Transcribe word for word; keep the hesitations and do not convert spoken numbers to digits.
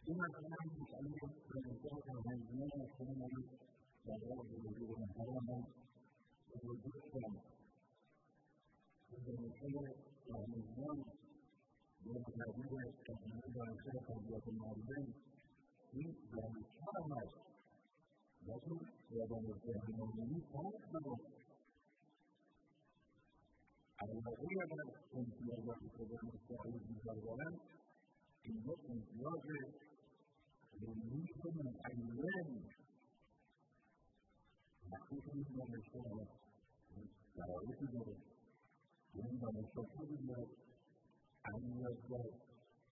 إما كمان يسألون فينتهك الهيئات كمان فالرب الوجود محرما ووجود كامل. إذا نقول الهيئات والمعادلة كالمعادلة الخاصة بالمعادلين في ذلك حرمات. لكن إذا نقول المؤمنين فهم على غير امتيازات القدرة السعيد بالجلال إن امتياز للميكم الأيام محقوق من الشهوة تعرف ذلك وإن الشهوة أن يزداد